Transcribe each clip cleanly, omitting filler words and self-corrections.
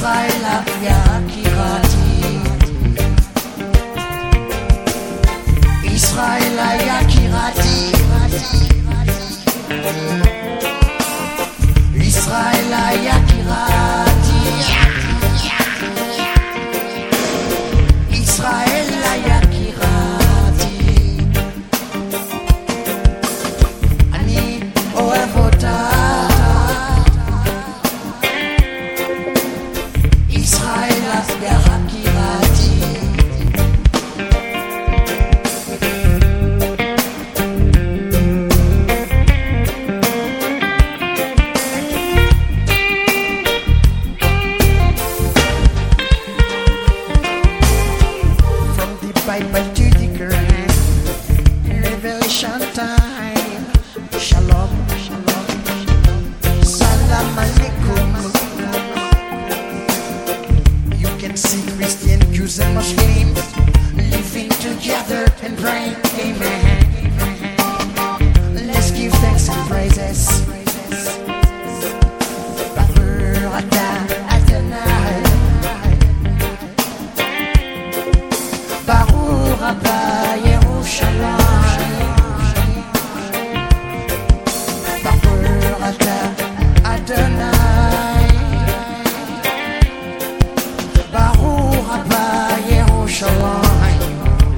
Israel Yakirati, Israel Yakirati, Israel Yakirati, Israel Yakirati, Ani Oevota. Bible to the Quran, Revelation time. Shalom, shalom, salam alaikum. You can see Christian, Jews and Muslims living together and praying, amen. Let's give thanks and praises. Baruch Adonai, Baruch Abba Yerushalayim, Baruch Adonai, Baruch Abba Yerushalayim,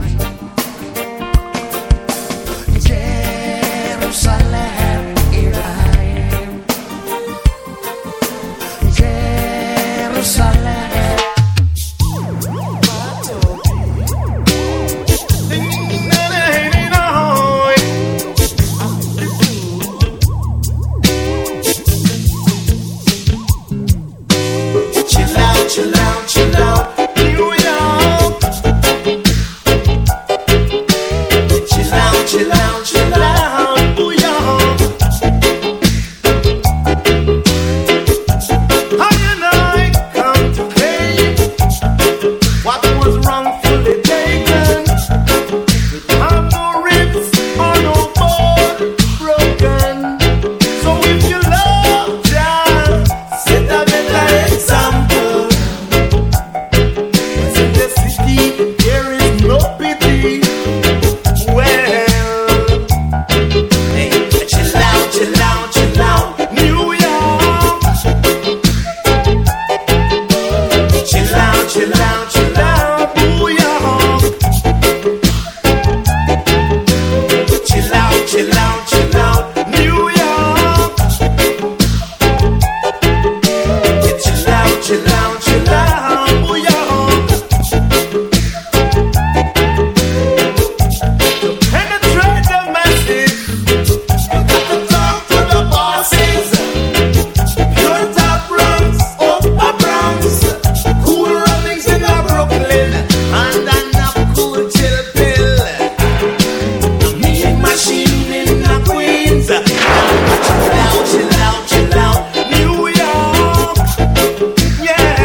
Jerusalem Irayim, Jerusalem. Chill out, New York. Chill out, New York. I and I come to claim what was wrongfully taken. With no ribs or no bone broken. So if you love Jah, set a better example. There is no pity. Well, hey, chill out, New York. Chill out, New York. Chill out, New York. Chill out, New York. Chill out, New York. Yeah.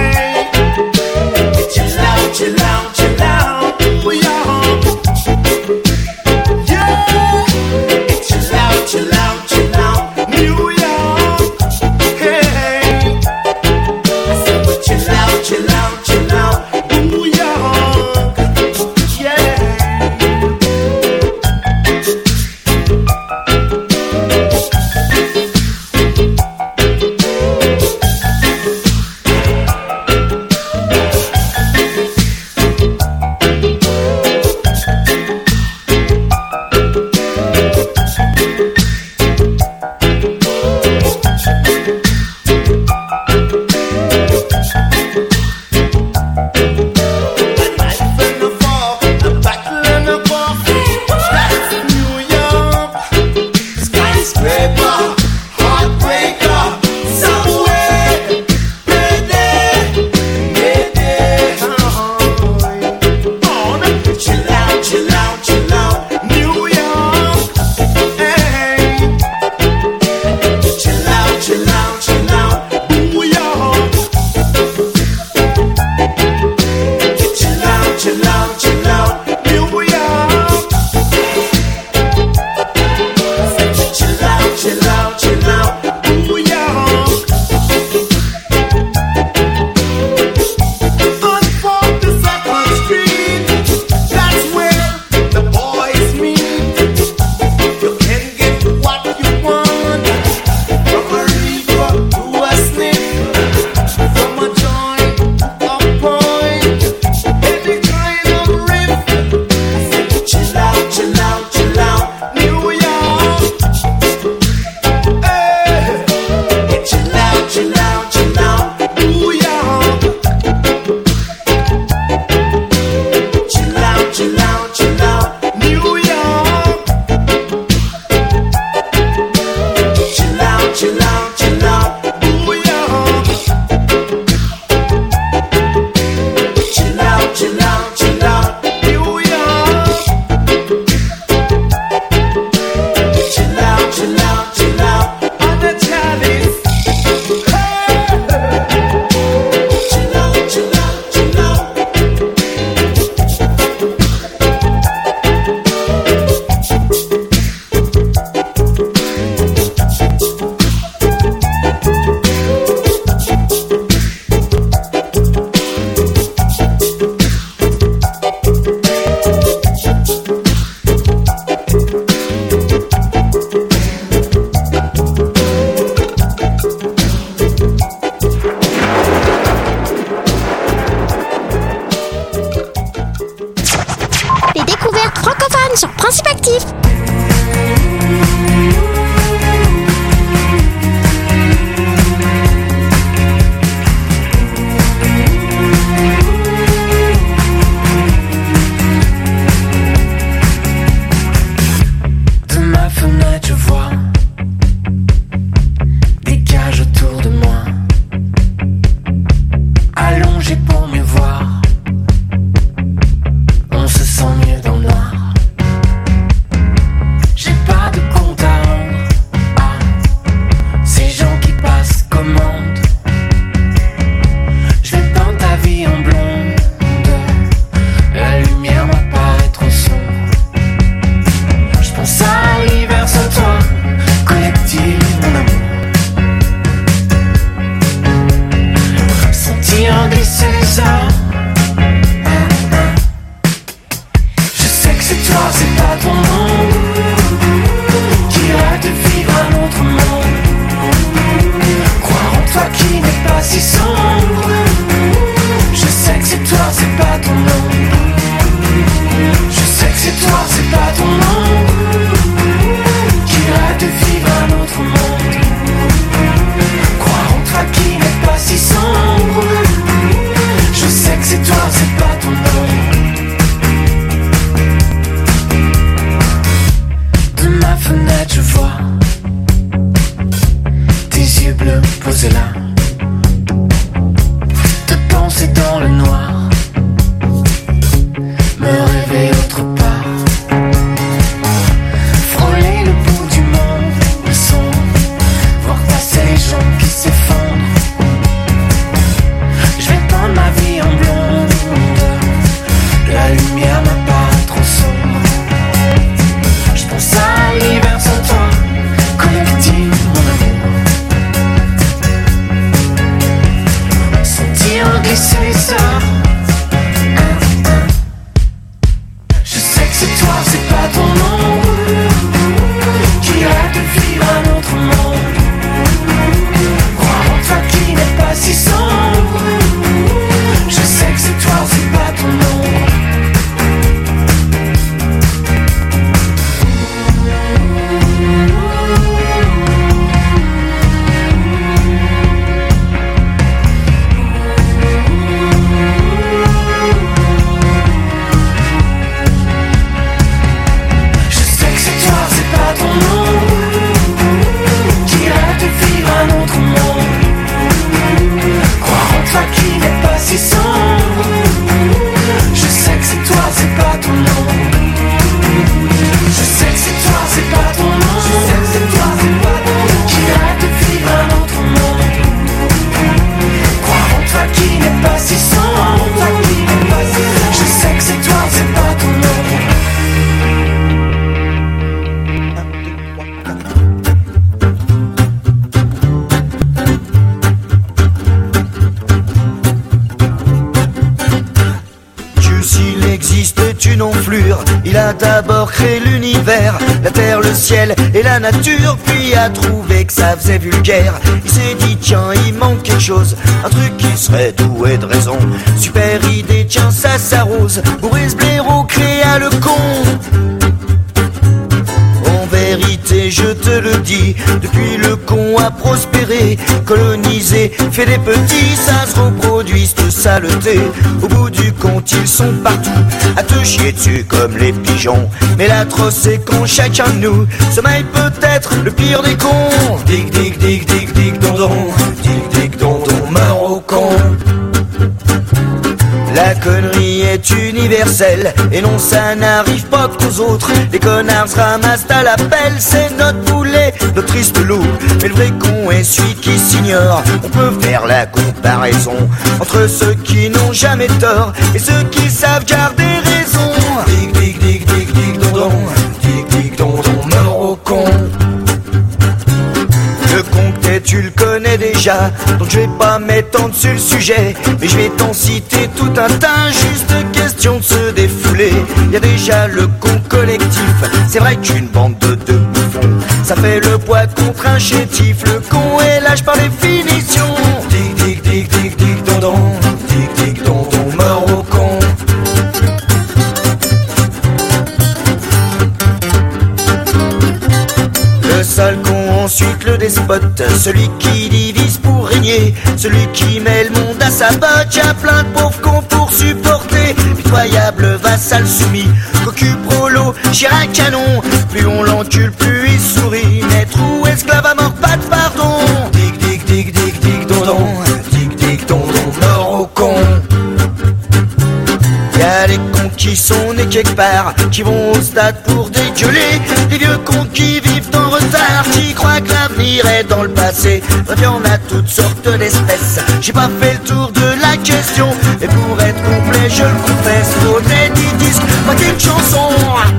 Et c'est ça. Je sais que c'est toi, c'est pas ton nom, qui rêve de vivre un autre monde. Croire en toi qui n'est pas si sombre. Je sais que c'est toi, c'est pas ton nom. Si sombre, je sais que c'est toi, c'est pas ton nom. Je sais que c'est toi, c'est pas ton nom. Je sais que c'est toi, c'est pas ton nom. Qui rêve de vivre un autre monde. Croire en toi qui n'est pas si sombre. Je sais que c'est toi, c'est pas ton nom. Une enflure, il a d'abord créé l'univers, la terre, le ciel et la nature, puis a trouvé que ça faisait vulgaire. Il s'est dit tiens, il manque quelque chose, un truc qui serait doué de raison. Super idée, tiens ça s'arrose, Boris Blaireau créa le con. En vérité, je te le dis, depuis le con a prospéré, colonisé, fait des petits, ça se reproduit cette saleté. Au bout du compte, ils sont partout, à te chier dessus comme les pigeons. Mais l'atroce c'est quand chacun de nous sommeille peut-être le pire des cons. Dig dig dig dig dig dondon, dig dig dondon, meurs au con. La connerie est universelle, et non ça n'arrive pas qu'aux autres. Les connards se ramassent à la pelle, c'est notre poulet, notre triste loup. Mais le vrai con est celui qui s'ignore. On peut faire la comparaison entre ceux qui n'ont jamais tort et ceux qui savent garder raison. Dig dig dig dig dig dondon, dig dig dondon, meurs au con. Le concret tu le connais déjà, donc je vais pas m'étendre sur le sujet, mais je vais t'en citer tout un tas, juste question de se défouler. Y a déjà le con collectif, c'est vrai qu'une bande de bouffons, ça fait le poids contre un chétif. Le con est lâche par définition. Dig dig dig dig dig dondon, dig dig dondon, meurs au con. Le sale con, ensuite le despote, celui qui divise pour régner, celui qui met le monde à sa botte. Y'a plein de pauvres cons pour supporter, pitoyable vassal soumis, cocu prolo, Chirac canon. Plus on l'encule, plus il sourit, maître ou esclave à mort, pas de pardon. Dig dig dig dig dig dondon, dig dig dondon, mort au con. Y'a les cons qui sont nés quelque part, qui vont au stade pour dégueuler, des vieux cons qui vivent en retard, qui croient que l'avenir est dans le passé. Bref, y'en a toutes sortes d'espèces, j'ai pas fait le tour de la question, et pour être complet, je le confesse, faudrait 10 disques, pas qu'une chanson.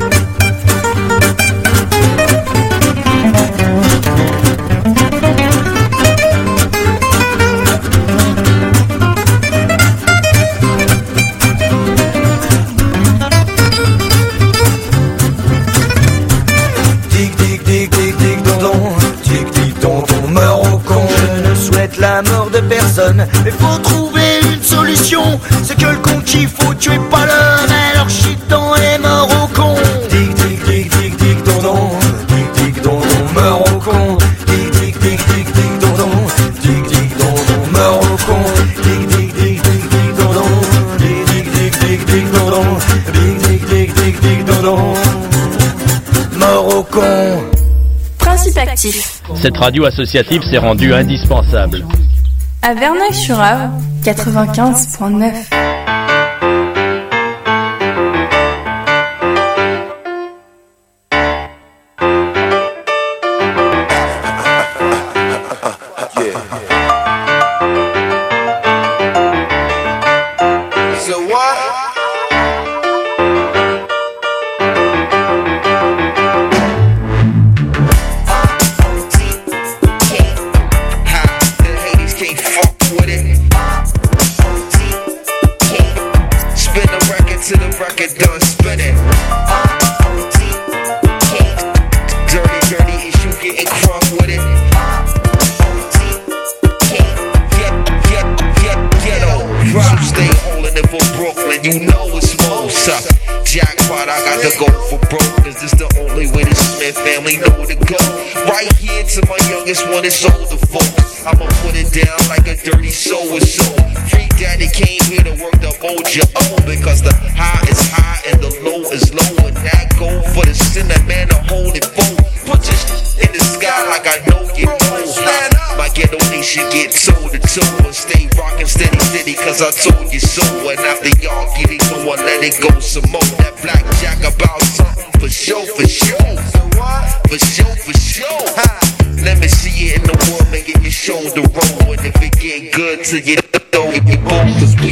La mort de personne, mais faut trouver une solution. C'est que le con qu'il faut tuer, pas l'homme. Alors chitant est mort au con. Dig dig dig dig dig dondon, dig dig dondon, meurs au con. Dig dig dig dig dig dondon, dig dig dondon, meurs au con. Dig dig dig dig dig dondon, dig dig dig dig dig dondon, dig dig dig dig dig dondon, mort au con. Principe actif. Cette radio associative s'est rendue indispensable. À Verneuil-sur-Avre, 95.9. Can't fuck with it. stay holding it for Brooklyn, you know it's most up. Jackpot, I got to go for broke, cause this the only way the Smith family know to go. Right here to my youngest one, it's older folks. I'ma put it down like a dirty soul is soul. Free daddy came here to work the mojo, because the high is high and the low is low. And that go for the sinner, man, to hold it full. Put your in the sky like I know you know. My ghetto nation get toe to toe and stay rockin' steady, steady, cause I told you so. And after y'all get it going, let it go some more. That blackjack about something for sure, for sure. For sure, for sure. Let me see it in the world, make it your shoulder roll. And if it get good to you, don't get me bold, cause we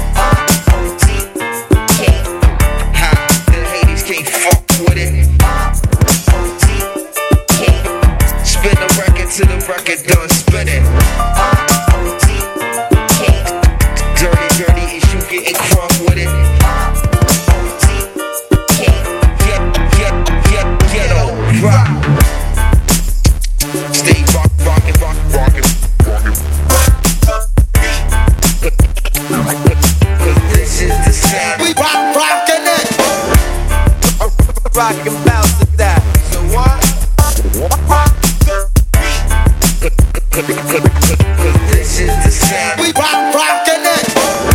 the haters can't fuck with it. Spin the record till the record done spinning. Dirty, dirty issue getting crunk with it. Ghetto rock. Stay rockin'. Cause this is the sound. We rockin' it. Rockin' bounce to that. So what? Cause this is the sound. We rockin' it.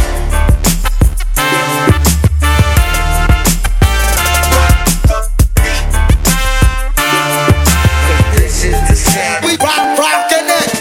This is the sound. We rockin' it.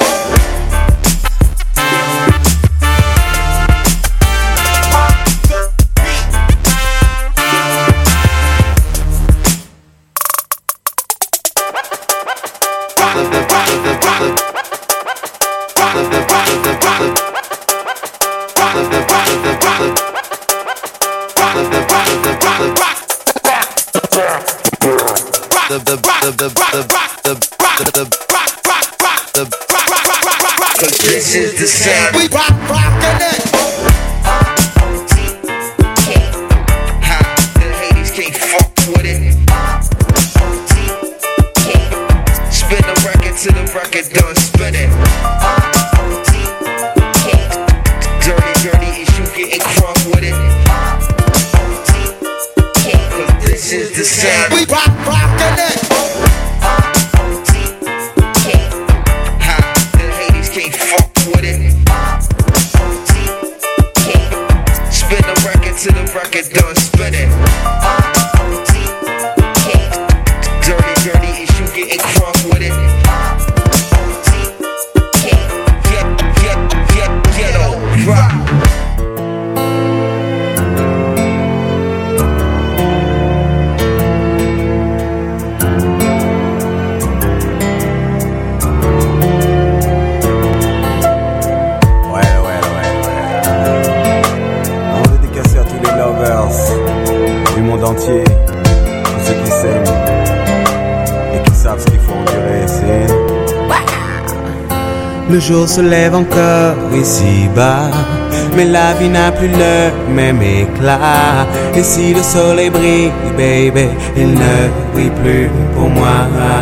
Cause this is the sound. We rockin' it. The haters can't fuck with it. Spin the record till the record done spinning. Dirty, dirty issue getting crunk with it. Cause this is the sound. We rockin' it. The haters can't fuck with it. Spin the record till the record done spinning. Dirty, dirty issue getting crunk with it. Ghetto rock. Du monde entier, tous ceux qui s'aiment et qui savent ce qu'il faut endurer, c'est... Le jour se lève encore ici-bas, mais la vie n'a plus le même éclat. Et si le soleil brille, baby, il ne brille plus pour moi.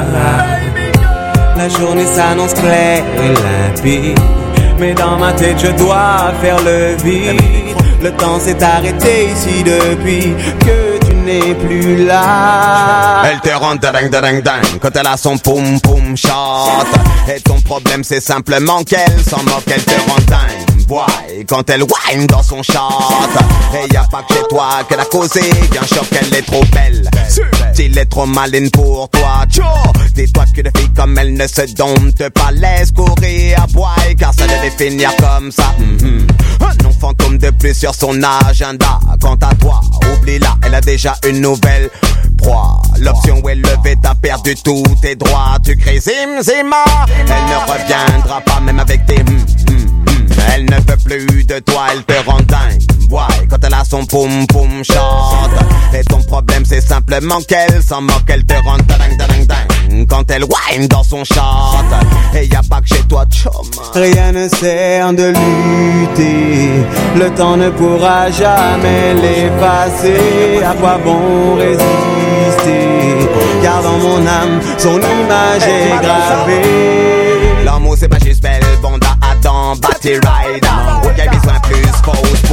La journée s'annonce claire et limpide, mais dans ma tête je dois faire le vide. Le temps s'est arrêté ici depuis que tu n'es plus là. Elle te rend ding quand elle a son poum poum shot. Et ton problème c'est simplement qu'elle s'en moque, elle te rend dingue. Boy, quand elle whine dans son shot. Et y a pas que chez toi qu'elle a causé qu'un choc, elle est trop belle. S'il est trop maline pour toi, tcho. Dis-toi qu'une fille comme elle ne se dompte pas, laisse courir à boy, car ça devait finir comme ça. Un nom fantôme de plus sur son agenda. Quant à toi, oublie-la, elle a déjà une nouvelle proie. L'option est levée, t'as perdu tous tes droits. Tu cries zim zima, elle ne reviendra pas même avec tes Elle ne veut plus de toi, elle te rend dingue. Ouais, quand elle a son poum poum chante. Et ton problème c'est simplement qu'elle s'en moque, elle te rend ding. Quand elle whine dans son chante. Et y a pas que chez toi, chum. Rien ne sert de lutter, le temps ne pourra jamais l'effacer. À quoi bon résister? Car dans mon âme, son image est gravée. L'amour c'est pas juste belle, Bonda, Adam, Batty Rider. Aucun besoin plus fausse pour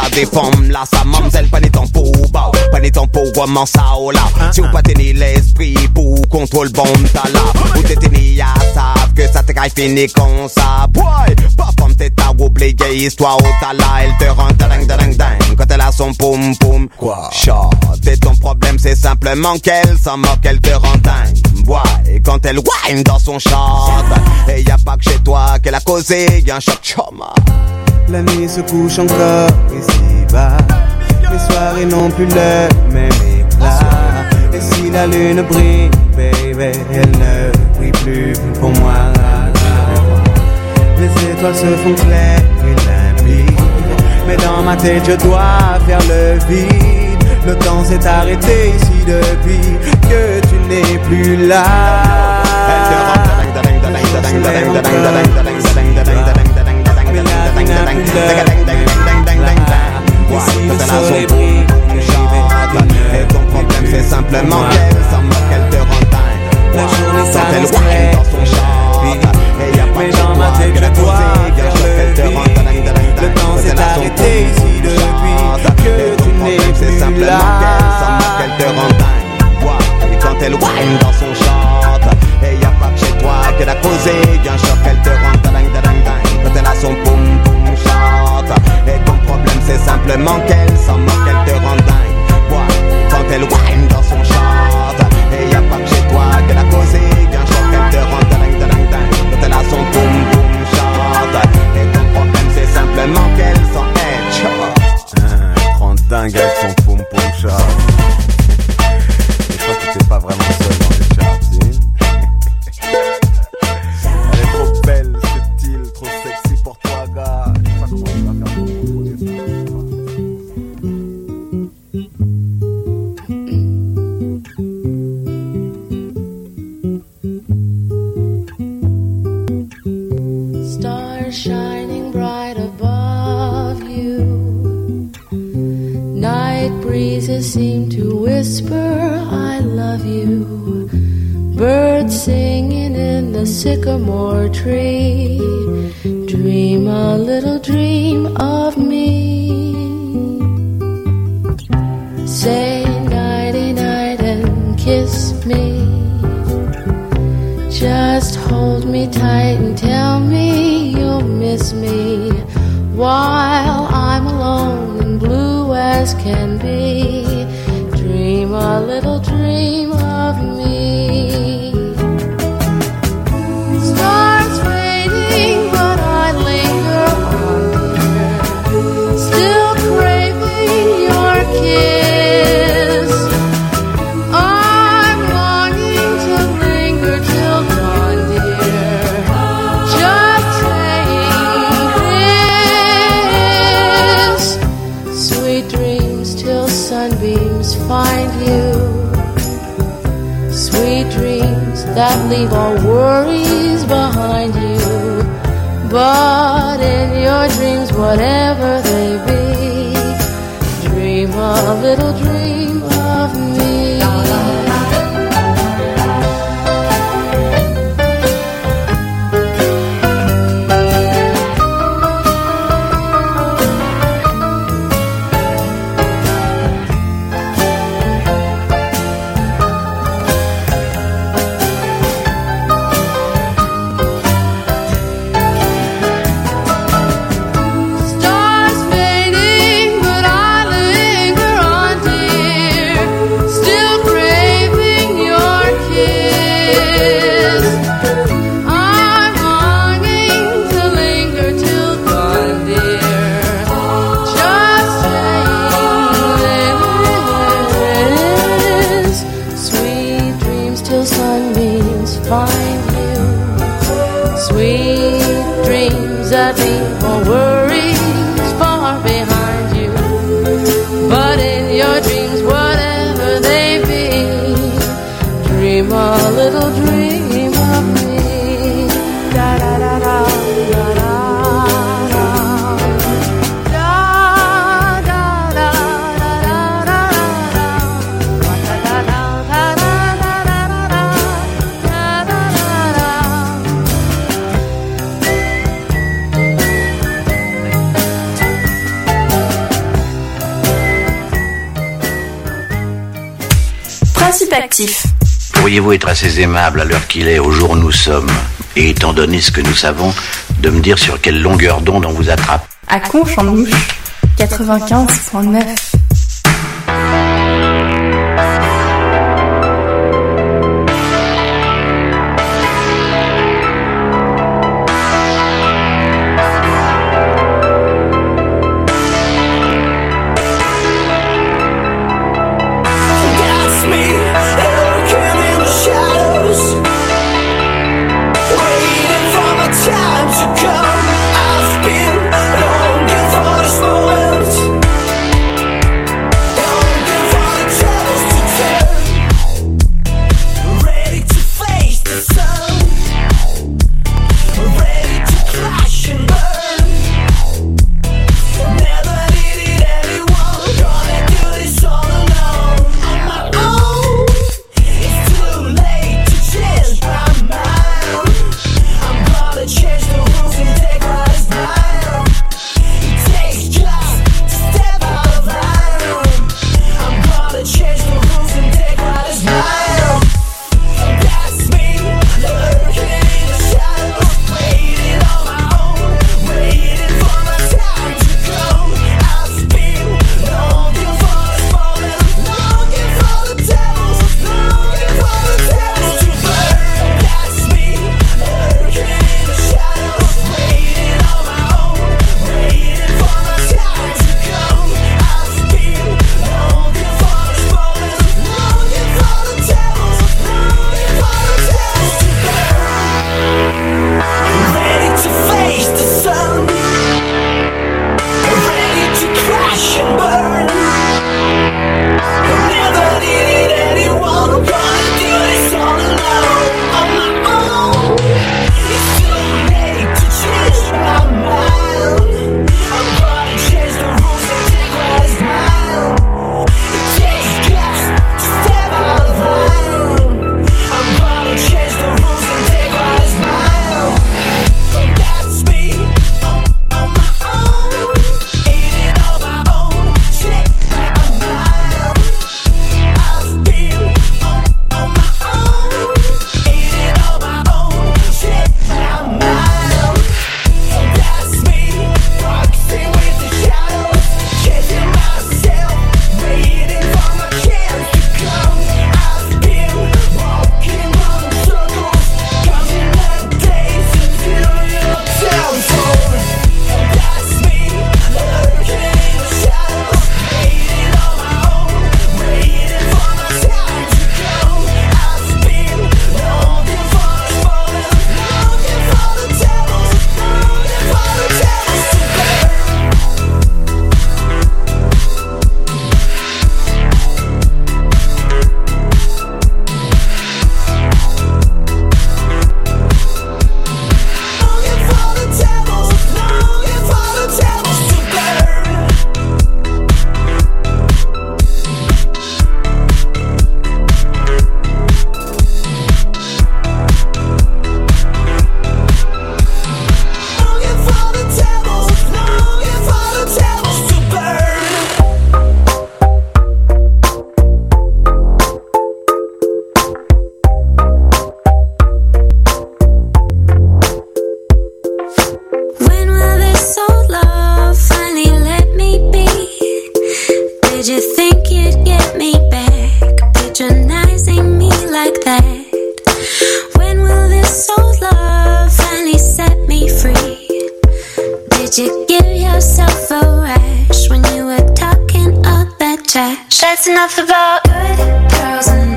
des pommes là, sa mamzelle, pas ni temps pour bao, pas ni temps pour gommant ça oh là. Si ou pas tenir l'esprit pour contrôle bon ta là, ou t'es ni à savent que ça t'est fini comme ça. Boy, pas pomme t'es à oublier histoire au ta là, elle te rend ding ding ding quand elle a son poum poum. Quoi? Chat, et ton problème c'est simplement qu'elle s'en moque, elle te rend dingue. Boy, et quand elle whine dans son chant, et y a pas que chez toi qu'elle a causé, y'a un choc choma. La nuit se couche encore ici-bas. Les soirées n'ont plus le même éclat. Et si la lune brille, baby, elle ne brille plus pour moi. Les étoiles se font claires et limpides, mais dans ma tête je dois faire le vide. Le temps s'est arrêté ici depuis que tu n'es plus là. Et ton problème c'est simplement qu'elle s'en moque, elle te rend dingue. La journée quand elle whine dans son char, et y a pas mais que dans ma tête je dois faire le vide. Le temps s'est arrêté ici depuis que tu n'es c'est plus simplement là. qu'elle s'en moque, elle te rend dingue. Et quand elle whine dans son char, et y a pas que chez toi qu'elle a causé, y a un choc, elle te rend dingue. Quand elle a son poum poum chante, et ton problème c'est simplement qu'elle s'en moque, elle te rend dingue. Quand elle whine dans son chante, et y a pas que chez toi qu'elle a causé, y a un choc, elle te rend dingue. Quand elle a son poum poum chante, et ton problème c'est simplement qu'elle s'en headshot. Elle rend dingue avec son poum poum chat. Je crois que t'es pas vraiment seul dans les charts, si. Elle est trop belle, subtile, trop sexy pour toi, gars. Je sais pas comment tu vas faire pour contrôler ça. Stars shining bright above you. Night breezes seem to whisper, I love you. Birds singing in the sycamore tree. Dream a little dream of me. Say nighty night and kiss me. Just hold me tight and tell me you'll miss me while I'm alone and blue as can be. Dream a little dream of me. Stars fading, but I linger on, dear, still craving your kiss. I'm longing to linger till dawn, dear, just saying this. Sweet dreams till sunbeams find you. Sweet dreams that leave all worries behind you. But in your dreams, whatever they be, dream a little dream of me. Stars fading, but I linger on, dear. Actif. Pourriez-vous être assez aimable à l'heure qu'il est, au jour où nous sommes, et étant donné ce que nous savons, de me dire sur quelle longueur d'onde on vous attrape? À Conche-en-Mouche, 95.9. That's enough about good girls and